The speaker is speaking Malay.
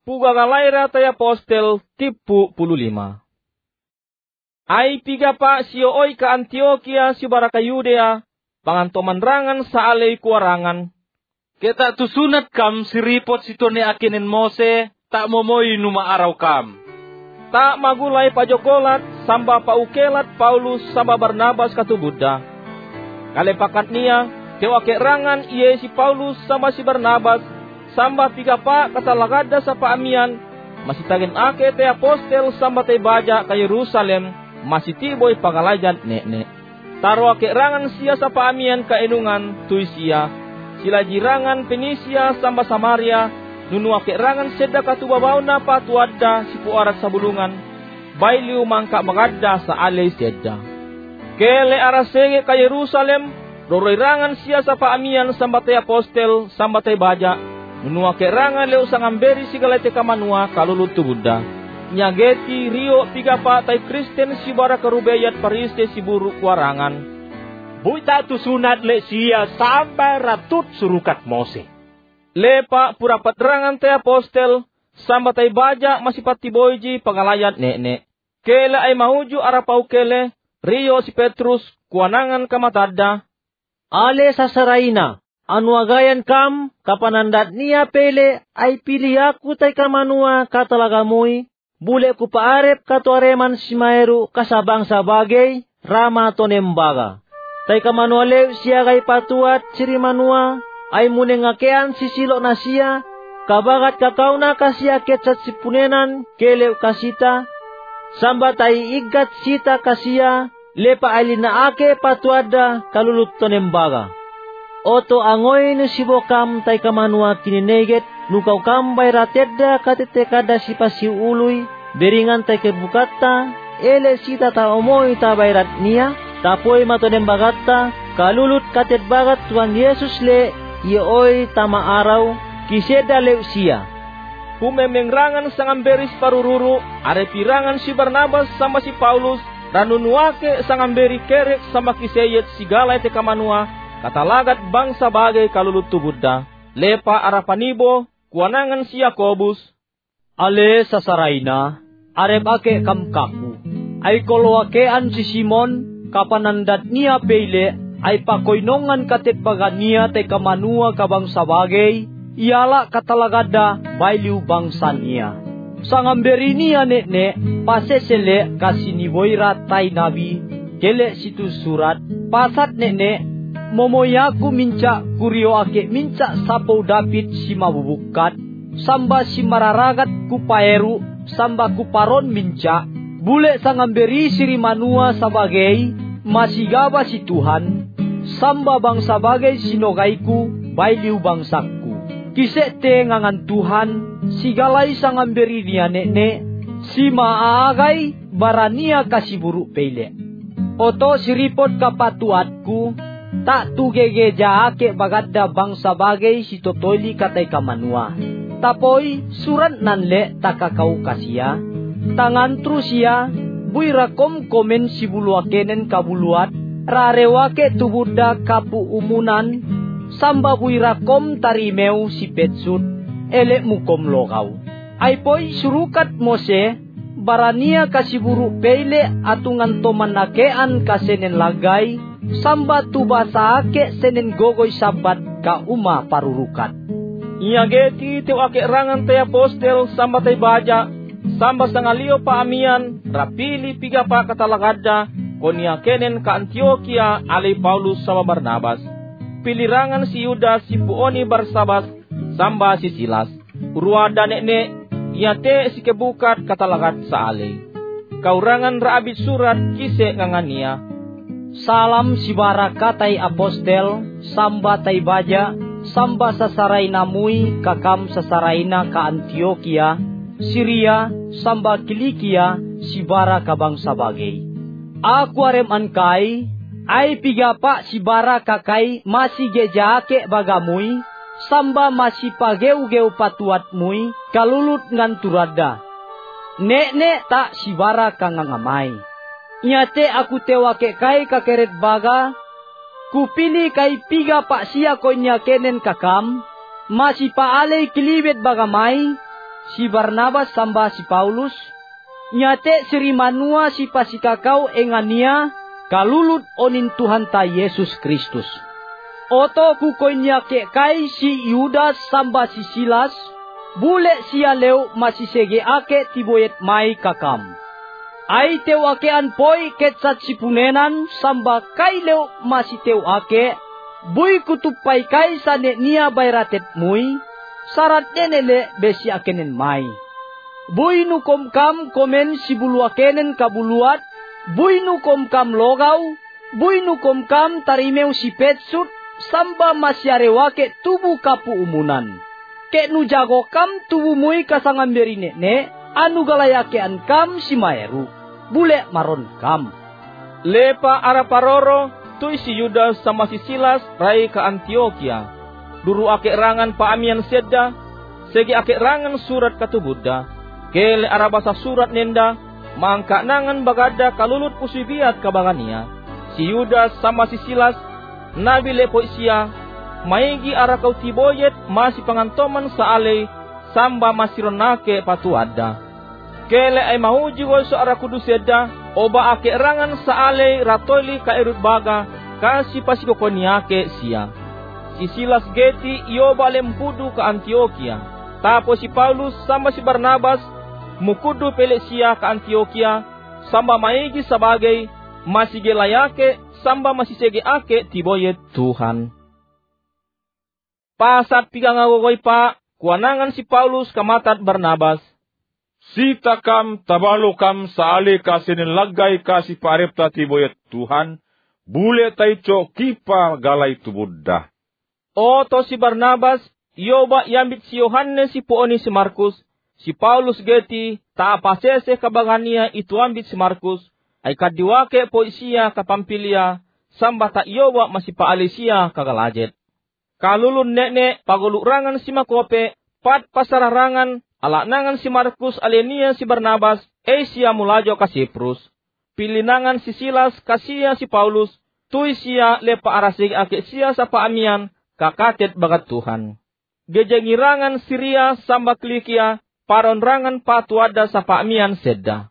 puga galaira tay apostel tipu 15. Ay piga pa siyo oy ka Antioquia si baraka Yudea, pangantoman rangan sa alay kuarangan. Kita tusunat kam siripot sito ni akinin Mose, tak momoy numaaraw kam. Tak magulay pajokolat, samba paukelat Paulus samba Barnabas katubudda. Kalepakat niya, tewake rangan iye si Paulus sama si Barnabas, samba piga pa katalagada sa paamian, masitagin ake te apostel samba te baja ka Yerusalem, masih tiboy pagalajan nek. Taro ake rangan siya sa paamian kainungan tuy siya. Sila jirangan Penisia samba Samaria, nunu ake rangan seda katubabaw na patuadda si puarat sa bulungan, bayliw mangka magadda sa alay seda. Kele arasege ka Yerusalem, roroy rangan siya sa paamian samba te apostel samba te baja, nunu ake rangan leo sangamberi sigala te kamanua kalulut tubudda. Nyageti rio piga pa tay Kristen si bara karubeyat pariste si buru kuarangan. Buita tu sunat le siya sampai ratut surukat Mose. Lepa pura patrangan tay apostel samba tay baja masipat tiboyji pagalayan nek. Kele ay mahuju arapau kele rio si Petrus kuanangan kamatadda. Ale sasaraina anu agayan kam kapanandat niya pele ay pilih aku tay kamanua katalagamoy. Bule ku paarep katuareman si Maeru kasabang sabagay rama tonembaga. Tay kamanualew siya kay patuat siri manua ay munengakean si silo na siya kabagat kakaw na kasya ketsat si punenan kelew kasita. Samba tay igat sita kasya lepa ay linaake patuada kalulut tonembaga. Oto angoy no sibokam tay kamanua kinineget nukaw kambay ratedda katete kada si pasiuluy beringan tay kebukata ele sita ta omoy ta bayrat niya tapoy matonem bagatta kalulut katet bagat Tuhan Yesus le ioy tama araw kiseda leusia. Pumemengrangan sangamberis parururu are pirangan si Barnabas sama si Paulus ranunuake sangamberi kerek sama kiseyet sigala te kamanua katalagat bangsa bagay kalulut tubudda. Lepa arapanibo kuanangan si Yakobus. Ale sasaraina arep ake kamkaku ay koloakean si Simon kapanandat niya pele ay pakoinongan katet paganiya tay kamanua kabang sabagay iala katalagada bayliw bangsa niya. Sangamberi niya nek pasesele kasiniboyra tay nabi kele situ surat pasat nek momoyaku minca kurio ake minca sapo David si mabubukat samba si mararagat ku paeru samba ku paron minca bule sangamberi siri manua sabagai masigaba si Tuhan samba bangsa bagai sinogaiku bayliw bangsaku kisete ngangan Tuhan sigalai sangamberi niya nek si maagay barania kasiburu pele oto siripot kapatuatku tak tugege jaake bagadda bangsa bagay si totoli katay kamanua. Tapoy surat nanle takakau kasia. Tangan trusia buirakom komen si buluakenen kabuluat. Rarewake tubudda kapu umunan. Samba buirakom tarimeu si petsut. Ele mukom lokaw. Aypoy surukat Mose. Barania kasiburu pele atungan tomanakean kasenen lagay. Samba tubasa ake senen gogoy sabat ka uma parurukat. Iageti teu ake rangan te apostel samba te baja, samba sangalio paamian, rapili piga pa katalagada, konia kenen ka Antioquia alay Paulus sama Barnabas. Pilirangan si Yudas si Puoni Barsabas, samba si Silas. Uruada nek iate si kebukat katalagat sa alay. Kaurangan raabit surat kise ngangania. Salam si baraka tay apostel, samba tay baja, samba sasaray namui kakam sasarayna ka Antioquia, Syria, samba Kilikia, si baraka bangsa bagay. Aku arem ankay, ay pigapa si baraka kay masih gejaake bagamui, samba masih pageu-geu patuatmui, kalulut nganturada. Nek tak si baraka ngangamay. Nyate aku tewake kai kakeret baga, kupili kai piga pak sia ko nyakenen kakam, masih pa alay kilibet bagamay, si Barnabas samba si Paulus, nyate siri manua si pasikakau engania kalulut onin Tuhan ta Yesus Kristus. Oto kukoinya ke kai si Yudas samba si Silas, bule sia leu masisege ake tiboyet mai kakam. Ai teu akean poi ketsat si punenan samba kai leu masiteu ake, bui kutupai kai sane nia bayratet mui, sarat nenele besi akenen mai. Bui nukom kam komen si bulu akenen kabuluat, bui nukom kam logau, bui nukom kam tarimeu si petsut, samba masyare wake tubu kapu umunan. Ke nu jago kam tubu mui kasangamberi ne, anu galayakean kam si maeru, bule maron kam. Lepa araparoro, tui si Yudas sama si Silas rai ke Antioquia. Duru ake rangan paamian sedda, segi ake rangan surat katu Buddha. Kele arabasa surat nenda, mangka nangan bagada kalulut pusibiat kabangania. Si Yudas sama si Silas, nabi lepo isia, maigi arakau tiboyet masih pangantoman saale, samba masironake patuada. Kele ay mahuji go so arakudu sedda, oba ake rangan saale ratoli ka erut baga, kasi pasikokoniake sia. Si Silas geti ioba lempudu ke Antioquia. Tapos si Paulus sama si Barnabas mukudu pele sia ke Antioquia, samba maigi sebagai masige layake, samba masisege ake tiboyet Tuhan. Pasat pigangagogoy pa, kuanangan si Paulus kamatat Barnabas. Sita kam tabalo kam saali kasinin lagay kasi parepta tiboyet Tuhan, bule taicho kipa galay tu Buddha. Oto si Barnabas, yoba yambit si Yohanes si puoni si Markus, si Paulus geti taapasese kabangania itu ambit si Markus, ay kadiwake po siya kapampilia, samba ta yoba masih paalisia kagalajet. Kalulun nene pagulurangan si Makope, pat pasararangan, alanangan si Markus alenia si Barnabas, siya mulajo ka Siprus. Pilinangan si Silas kasiya si Paulus, tuy siya lepa arasig ake siya sa paamian, kakatet bagat Tuhan. Gejengirangan Siria samba Klikia, paronrangan patuada sa paamian sedda.